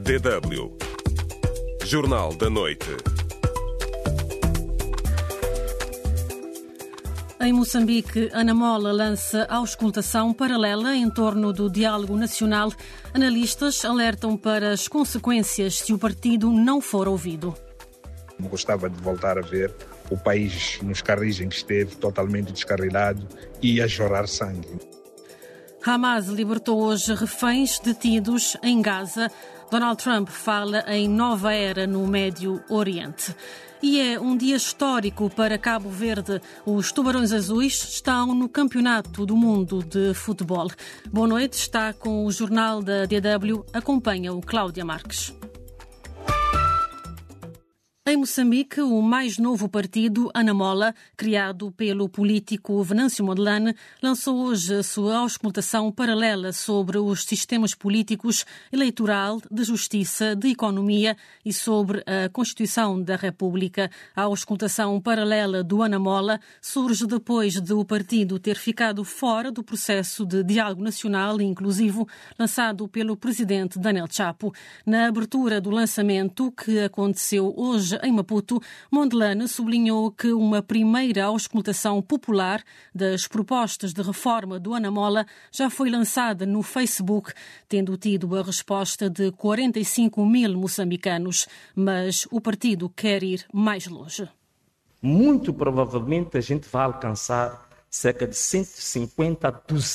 DW Jornal da Noite. Em Moçambique, Ana Mola lança auscultação paralela em torno do diálogo nacional. Analistas alertam para as consequências se o partido não for ouvido. Gostava de voltar a ver o país nos carris em que esteve totalmente descarrilado e a jorrar sangue. Hamas libertou hoje reféns detidos em Gaza. Donald Trump fala em nova era no Médio Oriente. E é um dia histórico para Cabo Verde. Os Tubarões Azuis estão no Campeonato do Mundo de Futebol. Boa noite, está com o Jornal da DW. Acompanha o Cláudia Marques. Em Moçambique, o mais novo partido, Ana Mola, criado pelo político Venâncio Mondlane, lançou hoje a sua auscultação paralela sobre os sistemas políticos, eleitoral, de justiça, de economia e sobre a Constituição da República. A auscultação paralela do Ana Mola surge depois de o partido ter ficado fora do processo de diálogo nacional e inclusivo lançado pelo presidente Daniel Chapo. Na abertura do lançamento, que aconteceu hoje em Maputo, Mondlane sublinhou que uma primeira auscultação popular das propostas de reforma do Ana Mola já foi lançada no Facebook, tendo tido a resposta de 45 mil moçambicanos. Mas o partido quer ir mais longe. Muito provavelmente a gente vai alcançar cerca de 150 a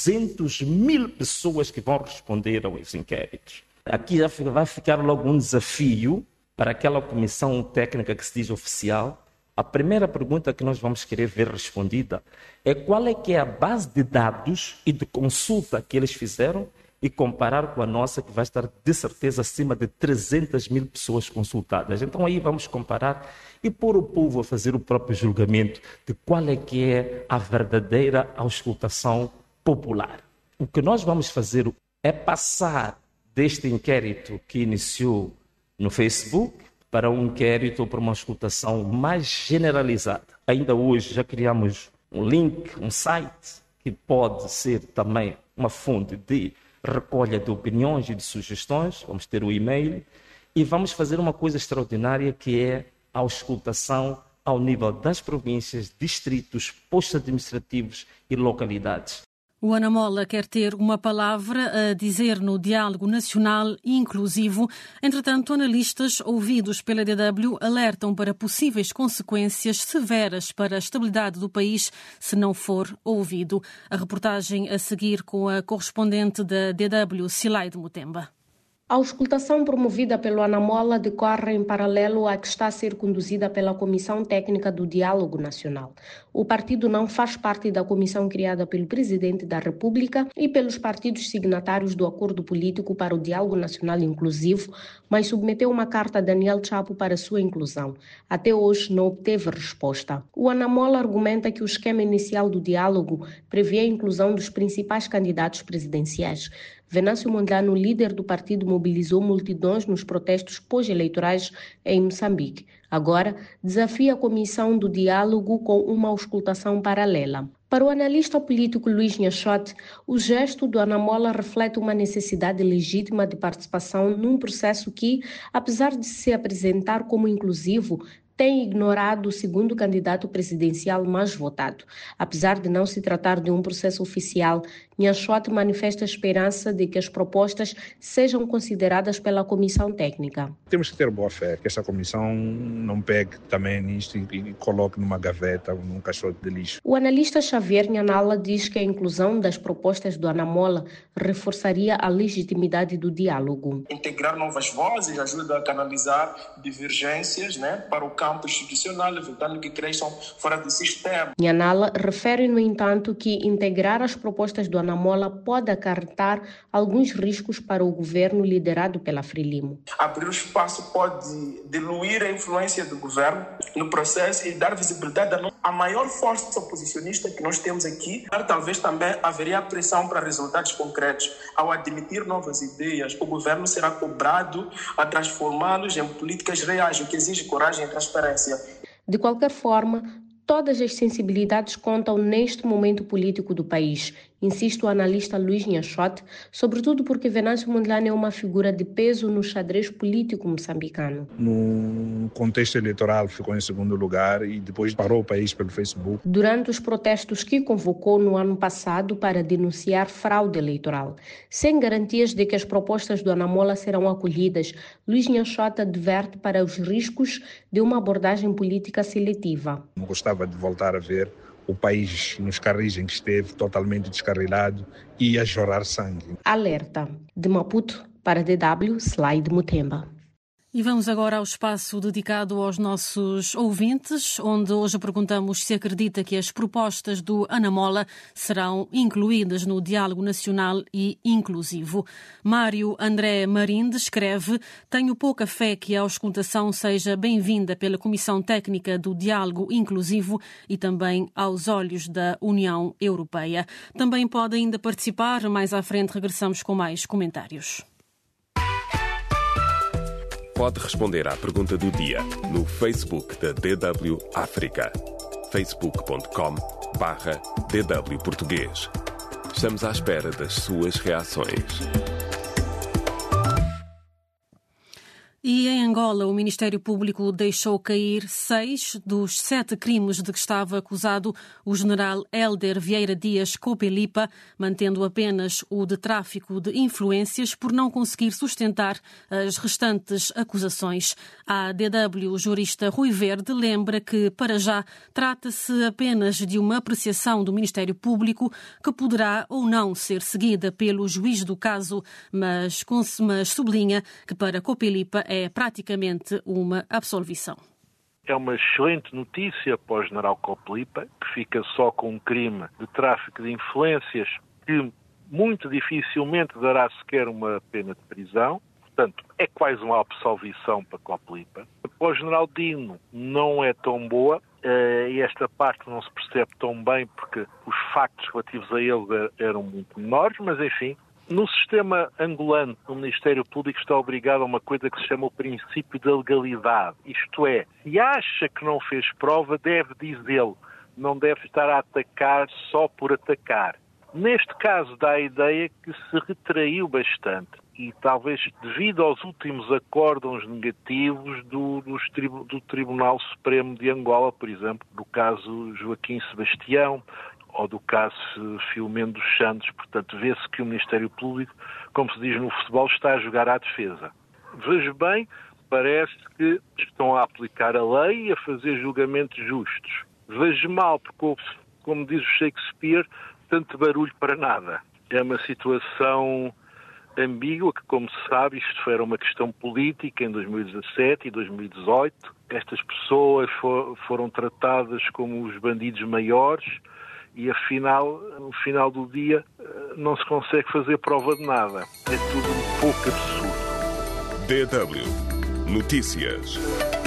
200 mil pessoas que vão responder aos inquéritos. Aqui já vai ficar logo um desafio para aquela comissão técnica que se diz oficial. A primeira pergunta que nós vamos querer ver respondida é qual é que é a base de dados e de consulta que eles fizeram e comparar com a nossa, que vai estar de certeza acima de 300 mil pessoas consultadas. Então aí vamos comparar e pôr o povo a fazer o próprio julgamento de qual é que é a verdadeira auscultação popular. O que nós vamos fazer é passar deste inquérito que iniciou no Facebook para um inquérito ou para uma auscultação mais generalizada. Ainda hoje já criamos um link, um site, que pode ser também uma fonte de recolha de opiniões e de sugestões. Vamos ter o e-mail e vamos fazer uma coisa extraordinária, que é a auscultação ao nível das províncias, distritos, postos administrativos e localidades. O Ana Mola quer ter uma palavra a dizer no diálogo nacional e inclusivo. Entretanto, analistas ouvidos pela DW alertam para possíveis consequências severas para a estabilidade do país se não for ouvido. A reportagem a seguir com a correspondente da DW, Silaide Mutemba. A auscultação promovida pelo Ana Mola decorre em paralelo à que está a ser conduzida pela Comissão Técnica do Diálogo Nacional. O partido não faz parte da comissão criada pelo Presidente da República e pelos partidos signatários do Acordo Político para o Diálogo Nacional Inclusivo, mas submeteu uma carta a Daniel Chapo para sua inclusão. Até hoje não obteve resposta. O Ana Mola argumenta que o esquema inicial do diálogo previa a inclusão dos principais candidatos presidenciais. Venâncio Mondlane, o líder do partido, mobilizou multidões nos protestos pós-eleitorais em Moçambique. Agora, desafia a Comissão do Diálogo com uma auscultação paralela. Para o analista político Luís Nhachote, o gesto do Ana Mola reflete uma necessidade legítima de participação num processo que, apesar de se apresentar como inclusivo, tem ignorado o segundo candidato presidencial mais votado. Apesar de não se tratar de um processo oficial, Nhachote manifesta a esperança de que as propostas sejam consideradas pela comissão técnica. Temos que ter boa fé, que essa comissão não pegue também nisto e coloque numa gaveta ou num caixote de lixo. O analista Xavier Nhanala diz que a inclusão das propostas do Ana Mola reforçaria a legitimidade do diálogo. Integrar novas vozes ajuda a canalizar divergências, para o campo institucional, evitando que cresçam fora do sistema. Nhanala refere, no entanto, que integrar as propostas do Ana Mola pode acarretar alguns riscos para o governo liderado pela Frelimo. Abrir o espaço pode diluir a influência do governo no processo e dar visibilidade à maior força oposicionista que nós temos aqui. Talvez também haveria pressão para resultados concretos. Ao admitir novas ideias, o governo será cobrado a transformá-los em políticas reais, o que exige coragem e transparência. De qualquer forma, todas as sensibilidades contam neste momento político do país Insiste o analista Luís Nhachote, sobretudo porque Venâncio Mondlane é uma figura de peso no xadrez político moçambicano. No contexto eleitoral ficou em segundo lugar e depois parou o país pelo Facebook. Durante os protestos que convocou no ano passado para denunciar fraude eleitoral. Sem garantias de que as propostas do Anamola serão acolhidas, Luís Nhachote adverte para os riscos de uma abordagem política seletiva. Não gostava de voltar a ver o país nos carris em que esteve totalmente descarrilado e a jorrar sangue. Alerta. De Maputo para DW, Slide Mutemba. E vamos agora ao espaço dedicado aos nossos ouvintes, onde hoje perguntamos se acredita que as propostas do Anamola serão incluídas no diálogo nacional e inclusivo. Mário André Marinde escreve: tenho pouca fé que a auscultação seja bem-vinda pela Comissão Técnica do Diálogo Inclusivo e também aos olhos da União Europeia. Também pode ainda participar, mais à frente regressamos com mais comentários. Pode responder à pergunta do dia no Facebook da DW África. facebook.com/DW Português. Estamos à espera das suas reações. E em Angola, o Ministério Público deixou cair 6 dos 7 crimes de que estava acusado o general Hélder Vieira Dias Copelipa, mantendo apenas o de tráfico de influências por não conseguir sustentar as restantes acusações. A DW, o jurista Rui Verde, lembra que, para já, trata-se apenas de uma apreciação do Ministério Público que poderá ou não ser seguida pelo juiz do caso, mas sublinha que para Copelipa é praticamente uma absolvição. É uma excelente notícia para o general Copelipa, que fica só com um crime de tráfico de influências que muito dificilmente dará sequer uma pena de prisão. Portanto, é quase uma absolvição para Copelipa. Para o general Dino não é tão boa, e esta parte não se percebe tão bem porque os factos relativos a ele eram muito menores, mas enfim. No sistema angolano, o Ministério Público está obrigado a uma coisa que se chama o princípio da legalidade. Isto é, se acha que não fez prova, deve dizê-lo. Não deve estar a atacar só por atacar. Neste caso, dá a ideia que se retraiu bastante. E talvez devido aos últimos acórdãos negativos do Tribunal Supremo de Angola, por exemplo, do caso Joaquim Sebastião, ou do caso Filomeno dos Santos. Portanto, vê-se que o Ministério Público, como se diz no futebol, está a jogar à defesa. Veja bem, parece que estão a aplicar a lei e a fazer julgamentos justos. Veja mal, porque, como diz o Shakespeare, tanto barulho para nada. É uma situação ambígua que, como se sabe, isto era uma questão política em 2017 e 2018. Estas pessoas foram tratadas como os bandidos maiores, e afinal, no final do dia, não se consegue fazer prova de nada. É tudo um pouco absurdo. DW Notícias.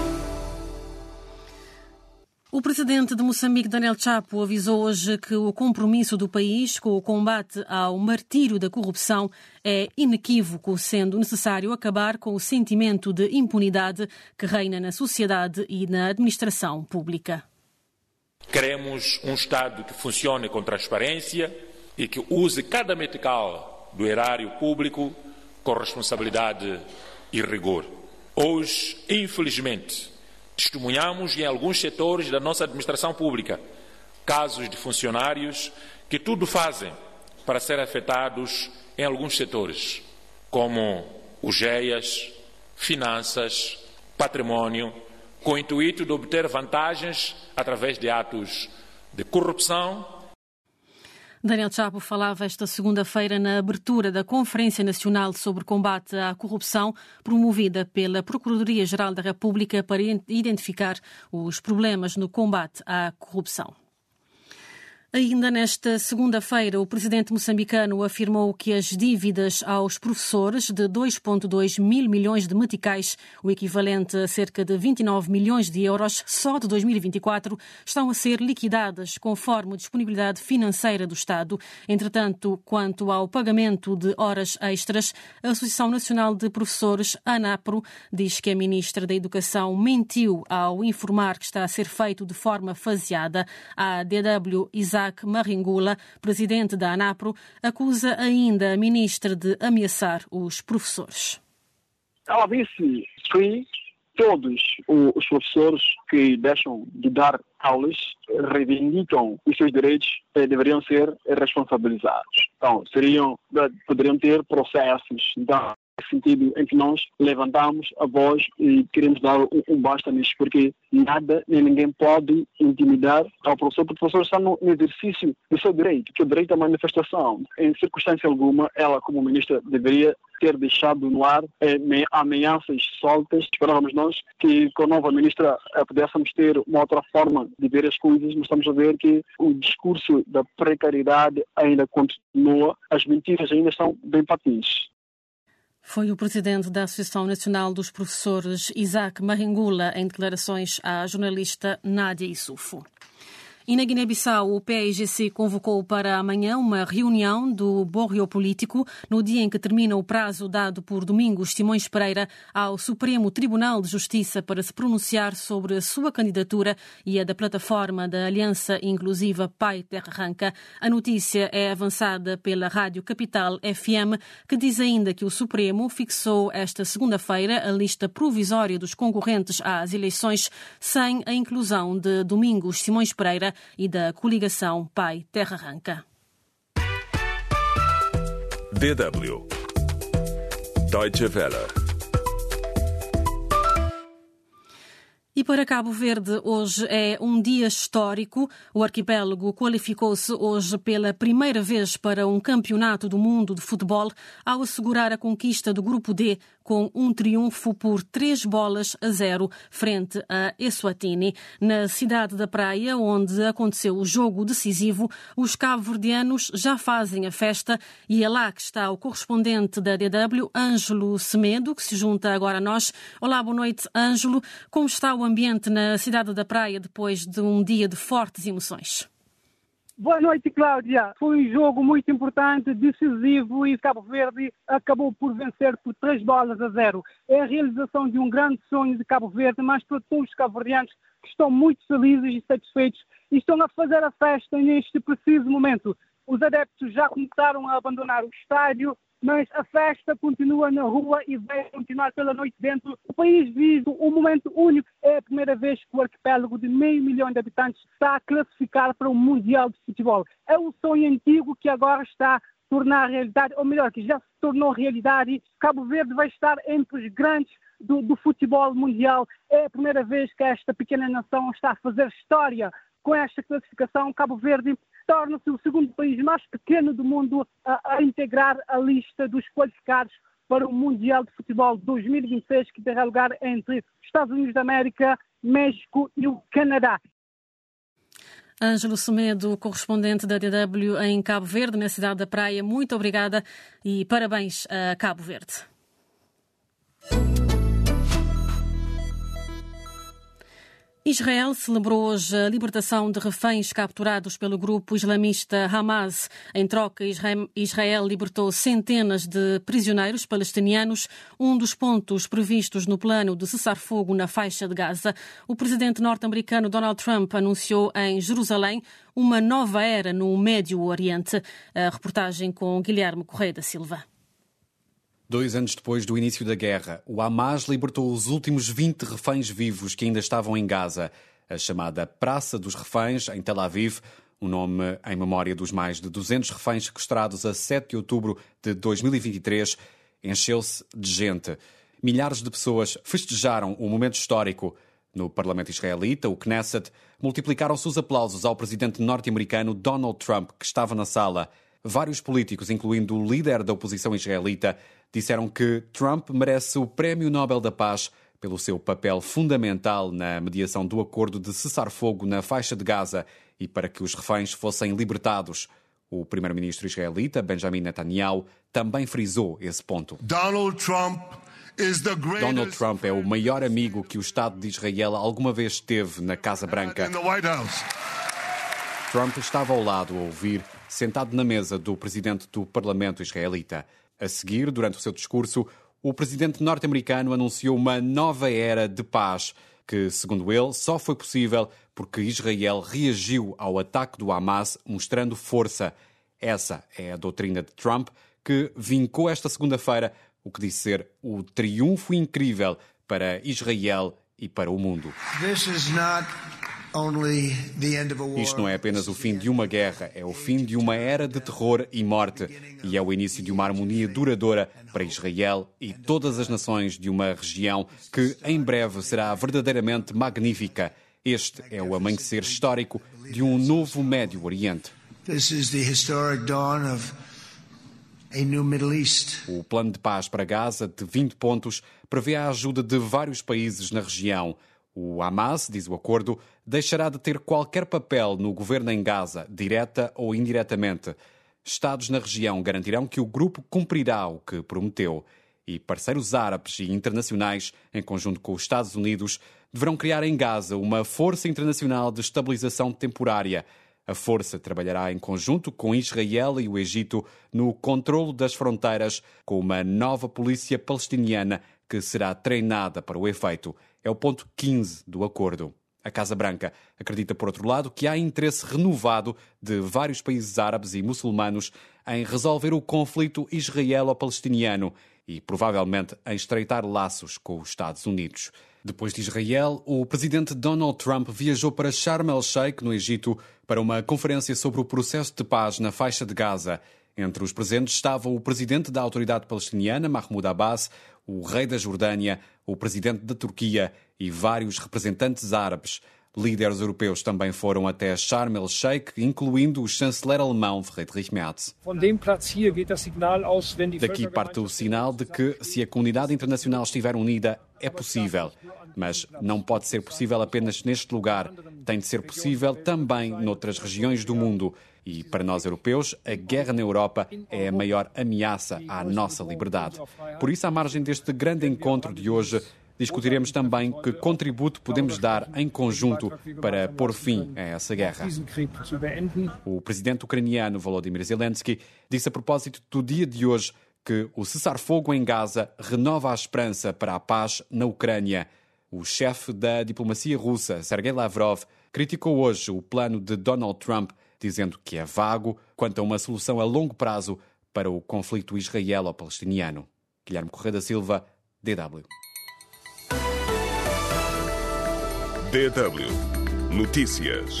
O presidente de Moçambique, Daniel Chapo, avisou hoje que o compromisso do país com o combate ao martírio da corrupção é inequívoco, sendo necessário acabar com o sentimento de impunidade que reina na sociedade e na administração pública. Queremos um Estado que funcione com transparência e que use cada metical do erário público com responsabilidade e rigor. Hoje, infelizmente, testemunhamos em alguns setores da nossa administração pública casos de funcionários que tudo fazem para ser afetados em alguns setores, como os GEAs, finanças, património, com o intuito de obter vantagens através de atos de corrupção. Daniel Chapo falava esta segunda-feira na abertura da Conferência Nacional sobre Combate à Corrupção, promovida pela Procuradoria-Geral da República para identificar os problemas no combate à corrupção. Ainda nesta segunda-feira, o presidente moçambicano afirmou que as dívidas aos professores de 2,2 mil milhões de meticais, o equivalente a cerca de 29 milhões de euros, só de 2024, estão a ser liquidadas conforme a disponibilidade financeira do Estado. Entretanto, quanto ao pagamento de horas extras, a Associação Nacional de Professores, ANAPRO, diz que a ministra da Educação mentiu ao informar que está a ser feito de forma faseada. A DW Isaac Isaac Maringula, presidente da ANAPRO, acusa ainda a ministra de ameaçar os professores. Ela disse que todos os professores que deixam de dar aulas reivindicam os seus direitos e deveriam ser responsabilizados. Então, poderiam ter processos. Então, nesse sentido em que nós levantamos a voz e queremos dar um basta nisso, porque nada nem ninguém pode intimidar ao professor, porque o professor está no exercício do seu direito, que é o direito à manifestação. Em circunstância alguma, ela, como ministra, deveria ter deixado no ar ameaças soltas. Esperávamos nós que com a nova ministra pudéssemos ter uma outra forma de ver as coisas, mas estamos a ver que o discurso da precariedade ainda continua, as mentiras ainda estão bem patentes. Foi o presidente da Associação Nacional dos Professores, Isaac Maringula, em declarações à jornalista Nádia Issoufo. E na Guiné-Bissau, o PAIGC convocou para amanhã uma reunião do Borrio Político, no dia em que termina o prazo dado por Domingos Simões Pereira ao Supremo Tribunal de Justiça para se pronunciar sobre a sua candidatura e a da plataforma da Aliança Inclusiva Pai Terra Arranca. A notícia é avançada pela Rádio Capital FM, que diz ainda que o Supremo fixou esta segunda-feira a lista provisória dos concorrentes às eleições sem a inclusão de Domingos Simões Pereira e da coligação Pai Terra Arranca. DW Deutsche Welle. E para Cabo Verde, hoje é um dia histórico. O arquipélago qualificou-se hoje pela primeira vez para um campeonato do mundo de futebol ao assegurar a conquista do Grupo D com um triunfo por 3-0 frente a Eswatini. Na cidade da Praia, onde aconteceu o jogo decisivo, os cabo-verdianos já fazem a festa e é lá que está o correspondente da DW, Ângelo Semedo, que se junta agora a nós. Olá, boa noite, Ângelo. Como está o ambiente na cidade da Praia depois de um dia de fortes emoções? Boa noite, Cláudia. Foi um jogo muito importante, decisivo, e Cabo Verde acabou por vencer por 3-0. É a realização de um grande sonho de Cabo Verde, mas para todos os cabo-verdianos que estão muito felizes e satisfeitos e estão a fazer a festa neste preciso momento. Os adeptos já começaram a abandonar o estádio, mas a festa continua na rua e vai continuar pela noite dentro. O país vive um momento único. É a primeira vez que o arquipélago de 500 mil de habitantes está a classificar para o Mundial de Futebol. É um sonho antigo que agora está a tornar realidade, ou melhor, que já se tornou realidade. Cabo Verde vai estar entre os grandes do futebol mundial. É a primeira vez que esta pequena nação está a fazer história. Com esta classificação, Cabo Verde torna-se o segundo país mais pequeno do mundo a integrar a lista dos qualificados para o Mundial de Futebol 2026, que terá lugar entre Estados Unidos da América, México e o Canadá. Ângelo Semedo, correspondente da DW em Cabo Verde, na cidade da Praia. Muito obrigada e parabéns a Cabo Verde. Israel celebrou hoje a libertação de reféns capturados pelo grupo islamista Hamas. Em troca, Israel libertou centenas de prisioneiros palestinianos, um dos pontos previstos no plano de cessar-fogo na faixa de Gaza. O presidente norte-americano Donald Trump anunciou em Jerusalém uma nova era no Médio Oriente. A reportagem com Guilherme Correia da Silva. 2 anos depois do início da guerra, o Hamas libertou os últimos 20 reféns vivos que ainda estavam em Gaza. A chamada Praça dos Reféns, em Tel Aviv, um nome em memória dos mais de 200 reféns sequestrados a 7 de outubro de 2023, encheu-se de gente. Milhares de pessoas festejaram o momento histórico. No Parlamento israelita, o Knesset, multiplicaram-se os aplausos ao presidente norte-americano Donald Trump, que estava na sala. Vários políticos, incluindo o líder da oposição israelita, disseram que Trump merece o Prémio Nobel da Paz pelo seu papel fundamental na mediação do acordo de cessar-fogo na faixa de Gaza e para que os reféns fossem libertados. O primeiro-ministro israelita, Benjamin Netanyahu, também frisou esse ponto. Donald Trump é o maior amigo que o Estado de Israel alguma vez teve na Casa Branca. Trump estava ao lado a ouvir, sentado na mesa do presidente do Parlamento israelita. A seguir, durante o seu discurso, o presidente norte-americano anunciou uma nova era de paz. que, segundo ele, só foi possível porque Israel reagiu ao ataque do Hamas mostrando força. Essa é a doutrina de Trump, que vincou esta segunda-feira o que disse ser o triunfo incrível para Israel e para o mundo. Isto não é apenas o fim de uma guerra, é o fim de uma era de terror e morte e é o início de uma harmonia duradoura para Israel e todas as nações de uma região que em breve será verdadeiramente magnífica. Este é o amanhecer histórico de um novo Médio Oriente. O plano de paz para Gaza, de 20 pontos, prevê a ajuda de vários países na região. O Hamas, diz o acordo, deixará de ter qualquer papel no governo em Gaza, direta ou indiretamente. Estados na região garantirão que o grupo cumprirá o que prometeu. E parceiros árabes e internacionais, em conjunto com os Estados Unidos, deverão criar em Gaza uma força internacional de estabilização temporária. A força trabalhará em conjunto com Israel e o Egito no controlo das fronteiras, com uma nova polícia palestiniana que será treinada para o efeito. É o ponto 15 do acordo. A Casa Branca acredita, por outro lado, que há interesse renovado de vários países árabes e muçulmanos em resolver o conflito israelo-palestiniano e, provavelmente, em estreitar laços com os Estados Unidos. Depois de Israel, o presidente Donald Trump viajou para Sharm el-Sheikh, no Egito, para uma conferência sobre o processo de paz na faixa de Gaza. Entre os presentes estavam o presidente da Autoridade Palestiniana, Mahmoud Abbas, o rei da Jordânia, o presidente da Turquia e vários representantes árabes. Líderes europeus também foram até Sharm el-Sheikh, incluindo o chanceler alemão Friedrich Merz. Daqui parte o sinal de que, se a comunidade internacional estiver unida, é possível. Mas não pode ser possível apenas neste lugar. Tem de ser possível também noutras regiões do mundo. E, para nós europeus, a guerra na Europa é a maior ameaça à nossa liberdade. Por isso, à margem deste grande encontro de hoje, discutiremos também que contributo podemos dar em conjunto para pôr fim a essa guerra. O presidente ucraniano Volodymyr Zelensky disse a propósito do dia de hoje que o cessar-fogo em Gaza renova a esperança para a paz na Ucrânia. O chefe da diplomacia russa, Sergei Lavrov, criticou hoje o plano de Donald Trump, dizendo que é vago quanto a uma solução a longo prazo para o conflito israelo-palestiniano. Guilherme Correia da Silva, DW. DW Notícias.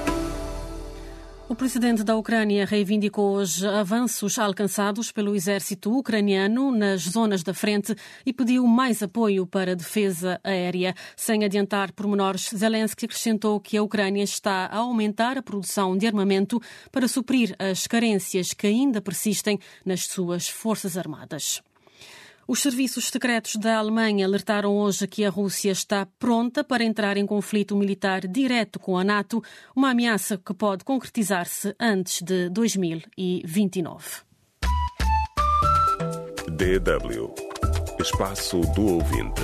O presidente da Ucrânia reivindicou hoje avanços alcançados pelo exército ucraniano nas zonas da frente e pediu mais apoio para a defesa aérea. Sem adiantar pormenores, Zelensky acrescentou que a Ucrânia está a aumentar a produção de armamento para suprir as carências que ainda persistem nas suas forças armadas. Os serviços secretos da Alemanha alertaram hoje que a Rússia está pronta para entrar em conflito militar direto com a NATO, uma ameaça que pode concretizar-se antes de 2029. DW Espaço do Ouvinte.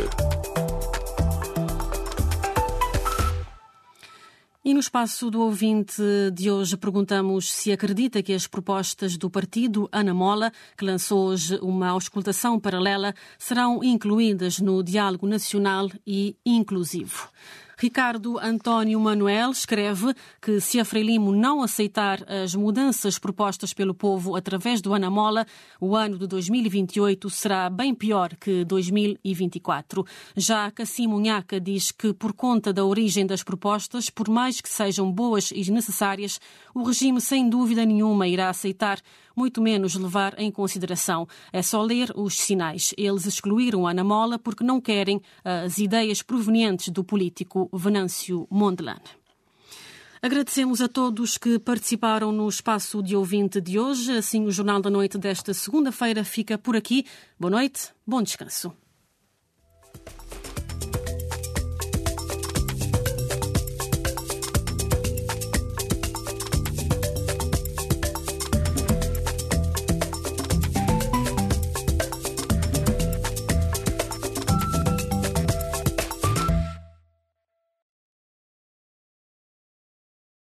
E no espaço do ouvinte de hoje perguntamos se acredita que as propostas do partido Ana Mola, que lançou hoje uma auscultação paralela, serão incluídas no diálogo nacional e inclusivo. Ricardo António Manuel escreve que se a Frelimo não aceitar as mudanças propostas pelo povo através do Ana Mola, o ano de 2028 será bem pior que 2024. Já Cassim Munhaca diz que, por conta da origem das propostas, por mais que sejam boas e necessárias, o regime sem dúvida nenhuma irá aceitar, muito menos levar em consideração. É só ler os sinais. Eles excluíram a Ana Mola porque não querem as ideias provenientes do político Venâncio Mondlane. Agradecemos a todos que participaram no espaço de ouvinte de hoje. Assim, o Jornal da Noite desta segunda-feira fica por aqui. Boa noite, bom descanso.